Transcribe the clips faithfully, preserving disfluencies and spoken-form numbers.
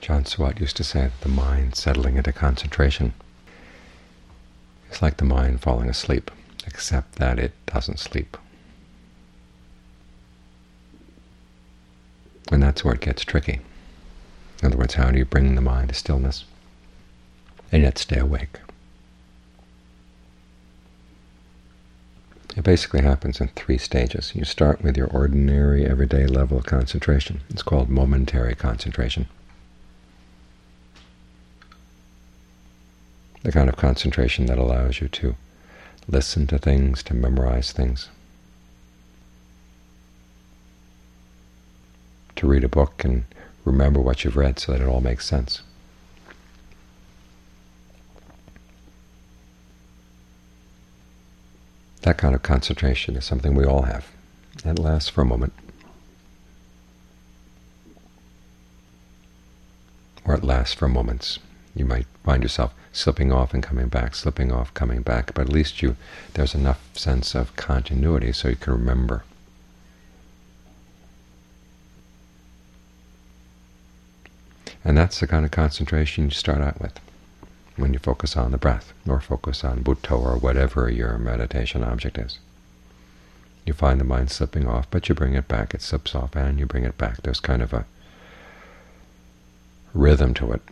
John Swat used to say that the mind settling into concentration is like the mind falling asleep, except that it doesn't sleep. And that's where it gets tricky. In other words, how do you bring the mind to stillness and yet stay awake? It basically happens in three stages. You start with your ordinary, everyday level of concentration. It's called momentary concentration. The kind of concentration that allows you to listen to things, to memorize things, to read a book and remember what you've read so that it all makes sense. That kind of concentration is something we all have. It lasts for a moment, or it lasts for moments. You might find yourself slipping off and coming back, slipping off, coming back, but at least you there's enough sense of continuity so you can remember. And that's the kind of concentration you start out with when you focus on the breath, or focus on Buddha, or whatever your meditation object is. You find the mind slipping off, but you bring it back. It slips off, and you bring it back. There's kind of a rhythm to it,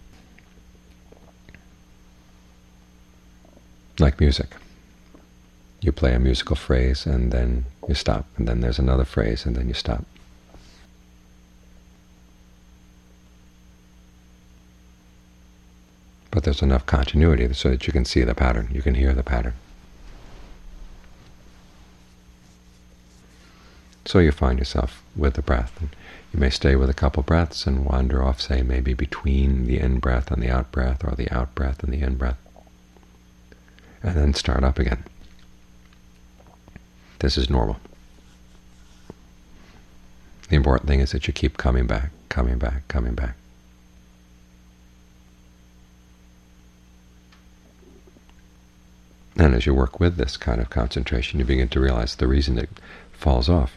like music. You play a musical phrase, and then you stop, and then there's another phrase, and then you stop. But there's enough continuity so that you can see the pattern, you can hear the pattern. So you find yourself with the breath. And you may stay with a couple breaths and wander off, say, maybe between the in-breath and the out-breath, or the out-breath and the in-breath, and then start up again. This is normal. The important thing is that you keep coming back, coming back, coming back. And as you work with this kind of concentration, you begin to realize the reason it falls off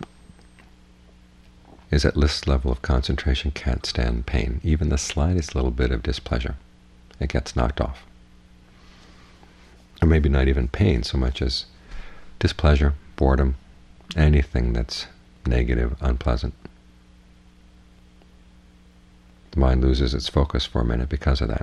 is that this level of concentration can't stand pain. Even the slightest little bit of displeasure, it gets knocked off. Or maybe not even pain so much as displeasure, boredom, anything that's negative, unpleasant. The mind loses its focus for a minute because of that.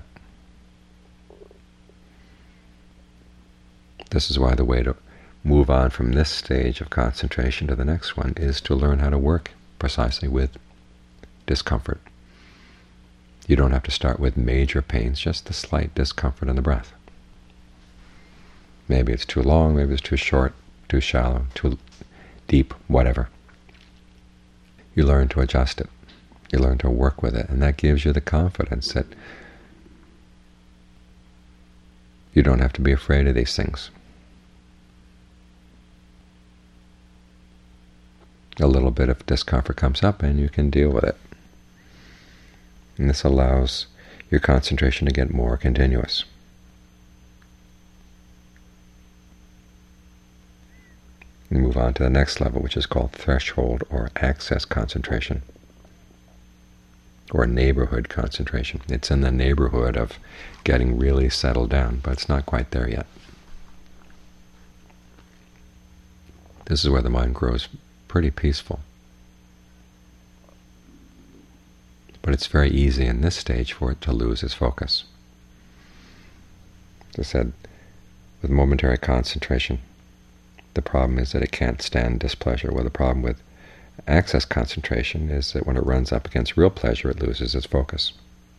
This is why the way to move on from this stage of concentration to the next one is to learn how to work precisely with discomfort. You don't have to start with major pains, just the slight discomfort in the breath. Maybe it's too long, maybe it's too short, too shallow, too deep, whatever. You learn to adjust it. You learn to work with it, and that gives you the confidence that you don't have to be afraid of these things. A little bit of discomfort comes up and you can deal with it. And this allows your concentration to get more continuous. You move on to the next level, which is called threshold or access concentration, or neighborhood concentration. It's in the neighborhood of getting really settled down, but it's not quite there yet. This is where the mind grows pretty peaceful. But it's very easy in this stage for it to lose its focus. As I said, with momentary concentration, the problem is that it can't stand displeasure. Well, the problem with access concentration is that when it runs up against real pleasure, it loses its focus.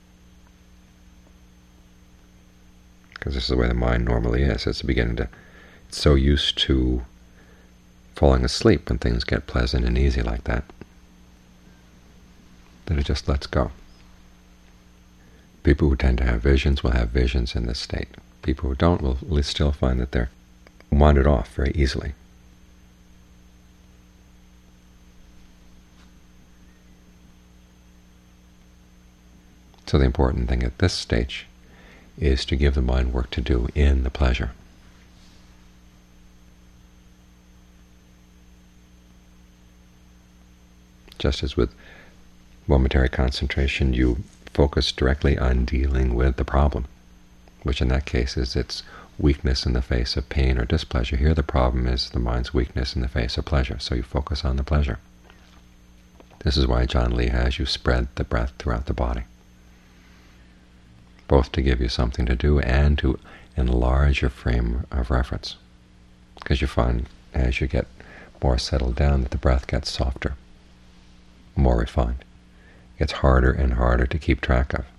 Because this is the way the mind normally is. It's beginning to, it's so used to falling asleep when things get pleasant and easy like that, that it just lets go. People who tend to have visions will have visions in this state. People who don't will still find that they're wandered off very easily. So the important thing at this stage is to give the mind work to do in the pleasure. Just as with momentary concentration, you focus directly on dealing with the problem, which in that case is its weakness in the face of pain or displeasure. Here the problem is the mind's weakness in the face of pleasure, so you focus on the pleasure. This is why John Lee has you spread the breath throughout the body, both to give you something to do and to enlarge your frame of reference, because you find as you get more settled down that the breath gets softer, more refined. It gets harder and harder to keep track of.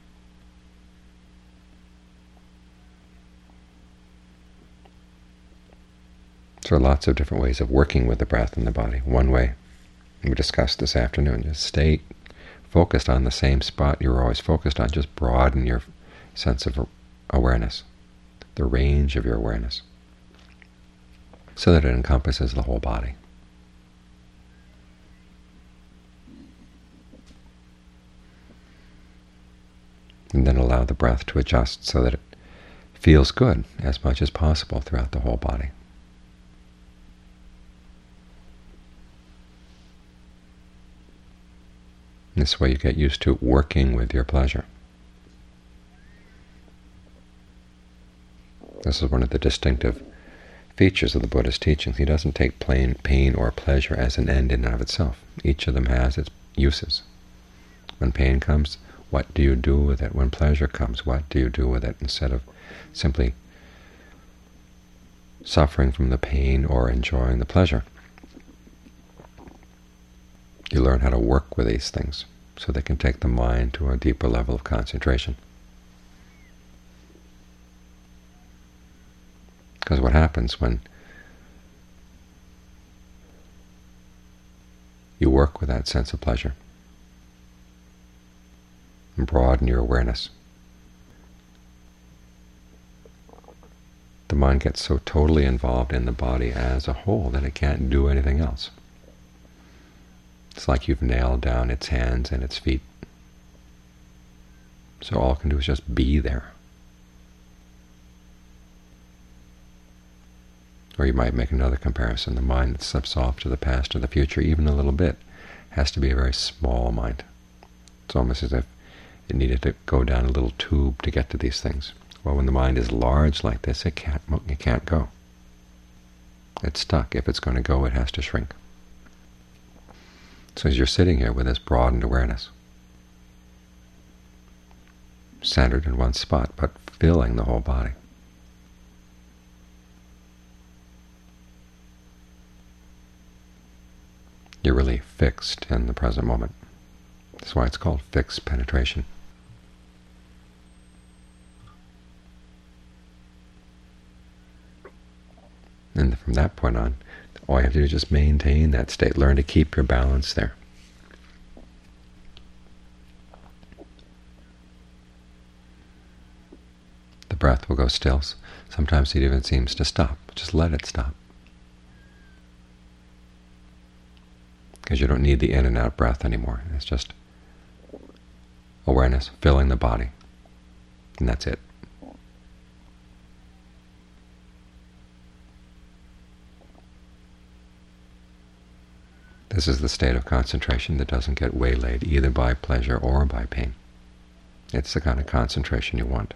So there are lots of different ways of working with the breath in the body. One way we discussed this afternoon, just stay focused on the same spot you were always focused on. Just broaden your sense of awareness, the range of your awareness, so that it encompasses the whole body. And then allow the breath to adjust so that it feels good as much as possible throughout the whole body. This way you get used to working with your pleasure. This is one of the distinctive features of the Buddha's teachings. He doesn't take plain pain or pleasure as an end in and of itself. Each of them has its uses. When pain comes, what do you do with it? When pleasure comes, what do you do with it? Instead of simply suffering from the pain or enjoying the pleasure, you learn how to work with these things so they can take the mind to a deeper level of concentration. Because what happens when you work with that sense of pleasure and broaden your awareness, the mind gets so totally involved in the body as a whole that it can't do anything else. It's like you've nailed down its hands and its feet. So all it can do is just be there. Or you might make another comparison. The mind that slips off to the past or the future, even a little bit, has to be a very small mind. It's almost as if it needed to go down a little tube to get to these things. Well, when the mind is large like this, it can't, it can't go. It's stuck. If it's going to go, it has to shrink. So as you're sitting here with this broadened awareness, centered in one spot, but filling the whole body, you're really fixed in the present moment. That's why it's called fixed penetration. And from that point on, all you have to do is just maintain that state. Learn to keep your balance there. The breath will go still. Sometimes it even seems to stop. Just let it stop. Because you don't need the in and out breath anymore. It's just awareness filling the body, and that's it. This is the state of concentration that doesn't get waylaid either by pleasure or by pain. It's the kind of concentration you want.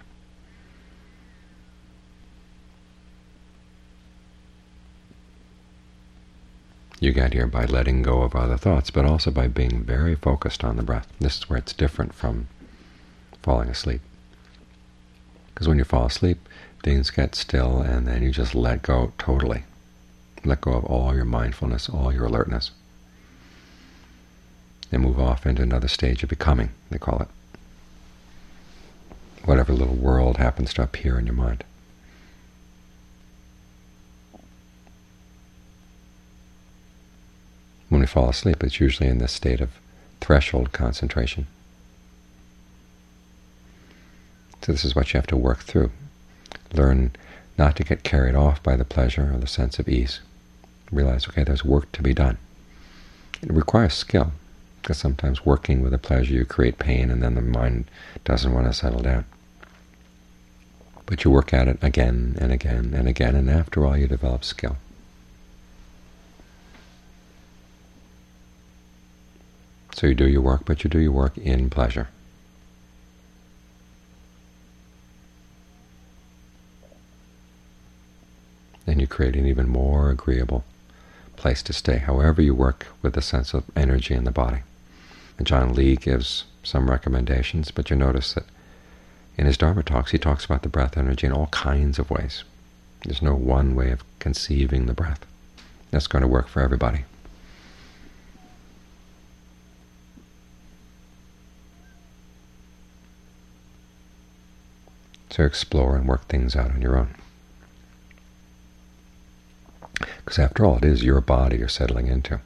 You get here by letting go of other thoughts, but also by being very focused on the breath. This is where it's different from falling asleep. Because when you fall asleep, things get still, and then you just let go totally. Let go of all your mindfulness, all your alertness. And move off into another stage of becoming, they call it. Whatever little world happens to appear in your mind. When we fall asleep, it's usually in this state of threshold concentration. So this is what you have to work through. Learn not to get carried off by the pleasure or the sense of ease. Realize, okay, there's work to be done. It requires skill, because sometimes working with the pleasure you create pain, and then the mind doesn't want to settle down. But you work at it again and again and again, and after all you develop skill. So you do your work, but you do your work in pleasure. create an even more agreeable place to stay, however you work with the sense of energy in the body. And John Lee gives some recommendations, but you notice that in his Dharma talks he talks about the breath energy in all kinds of ways. There's no one way of conceiving the breath that's going to work for everybody. So explore and work things out on your own. Because after all, it is your body you're settling into.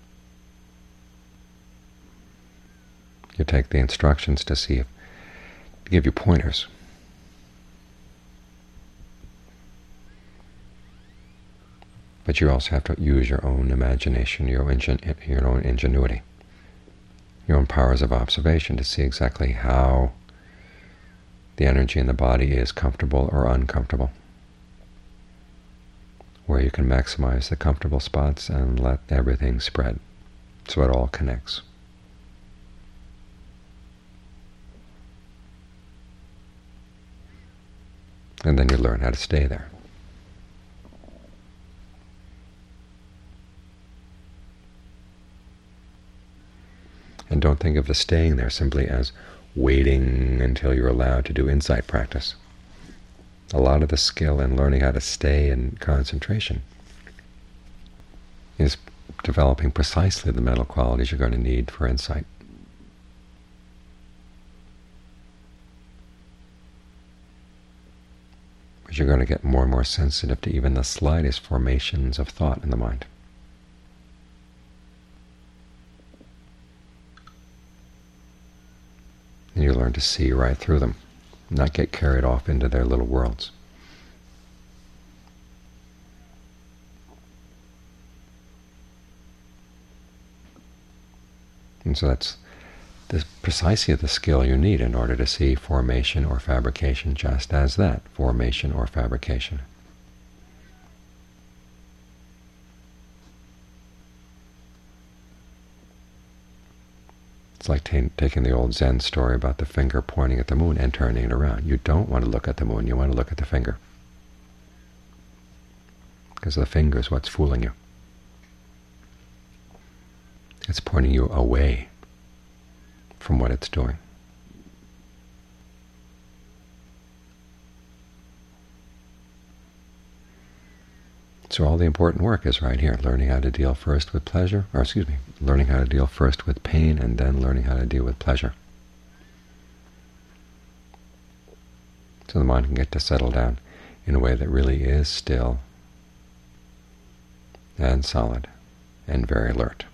You take the instructions to see if, to give you pointers. But you also have to use your own imagination, your own, ingen your own ingenuity, your own powers of observation to see exactly how the energy in the body is comfortable or uncomfortable, where you can maximize the comfortable spots and let everything spread so it all connects. And then you learn how to stay there. And don't think of the staying there simply as waiting until you're allowed to do insight practice. A lot of the skill in learning how to stay in concentration is developing precisely the mental qualities you're going to need for insight. But you're going to get more and more sensitive to even the slightest formations of thought in the mind. And you learn to see right through them, not get carried off into their little worlds. And so that's the, precisely the skill you need in order to see formation or fabrication just as that, formation or fabrication. It's like taking the old Zen story about the finger pointing at the moon and turning it around. You don't want to look at the moon, you want to look at the finger. Because the finger is what's fooling you. It's pointing you away from what it's doing. So all the important work is right here, learning how to deal first with pleasure, or excuse me, learning how to deal first with pain and then learning how to deal with pleasure. So the mind can get to settle down in a way that really is still and solid and very alert.